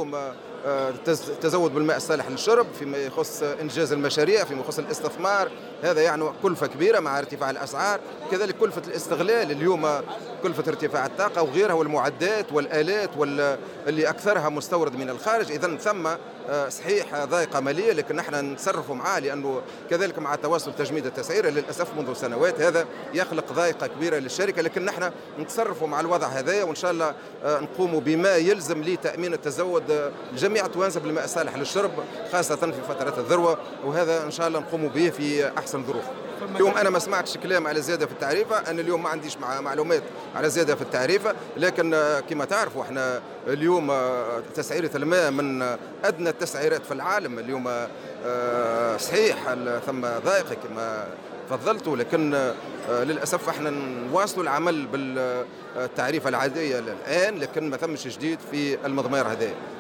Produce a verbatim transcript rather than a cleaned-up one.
اليوم التزود بالماء الصالح للشرب، فيما يخص إنجاز المشاريع، فيما يخص الاستثمار. هذا يعني كلفة كبيرة مع ارتفاع الأسعار. كذلك كلفة الاستغلال اليوم، كلفة ارتفاع الطاقة وغيرها، والمعدات والآلات واللي أكثرها مستورد من الخارج. إذن ثم صحيح ضائقة مالية، لكن نحن نتصرفوا معاه، لأنه كذلك مع تواصل تجميد التسعير للأسف منذ سنوات هذا يخلق ضائقة كبيرة للشركة، لكن نحن نتصرفوا مع الوضع هذا، وإن شاء الله نقوم بما يلزم لتأمين التزود لجميع التوانسة بالماء الصالح للشرب، خاصة في فترة الذروة، وهذا إن شاء الله نقوم به في أحسن ظروف. اليوم أنا ما سمعتش كلام على زيادة في التعريفة، أنا اليوم ما عنديش معلومات على زيادة في التعريفة، لكن كما تعرفوا احنا اليوم تسعيرة الماء من أدنى التسعيرات في العالم. اليوم صحيح ثم ضائقة كما فضلتوا، لكن للأسف احنا نواصلوا العمل بالتعريفة العادية الآن، لكن ما ثمش جديد في المضمار هذا.